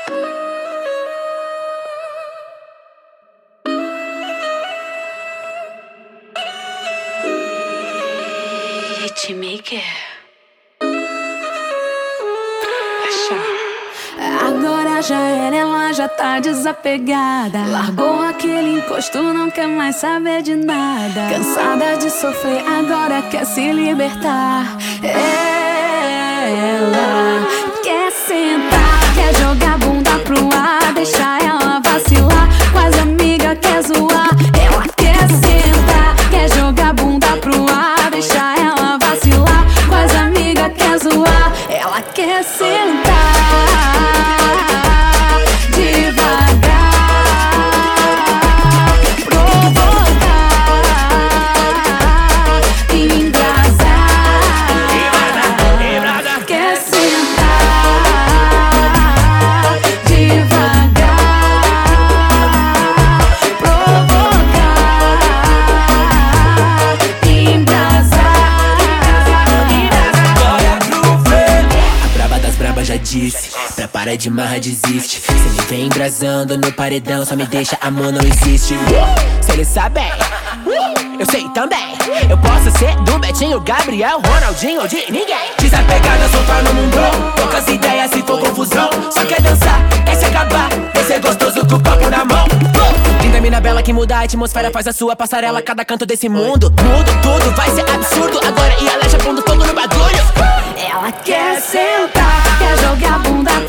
Hitmaker. Agora já era, ela já tá desapegada. Largou aquele encosto, não quer mais saber de nada. Cansada de sofrer, agora quer se libertar. Ela quer sentar, quer jogar bunda pro ar, deixar ela vacilar. Com as amigas quer zoar. Ela quer sentar, quer jogar bunda pro ar, deixar ela vacilar. Com as amigas quer zoar. Ela quer sentar pra parar de marra desiste. Cê me vem embrasando no paredão, só me deixa, amor, não existe. Se ele sabe, eu sei também. Eu posso ser do Betinho, Gabriel, Ronaldinho ou de ninguém. Desapegada, soltar no mundo, poucas ideias se for confusão. Só quer dançar, quer se acabar, quer ser gostoso com o copo na mão. Linda mina bela que muda a atmosfera, faz a sua passarela, cada canto desse mundo. Mudo tudo, vai ser absurdo agora, e ela já pondo fogo no bagulho. Ela quer sentar, quer jogar bunda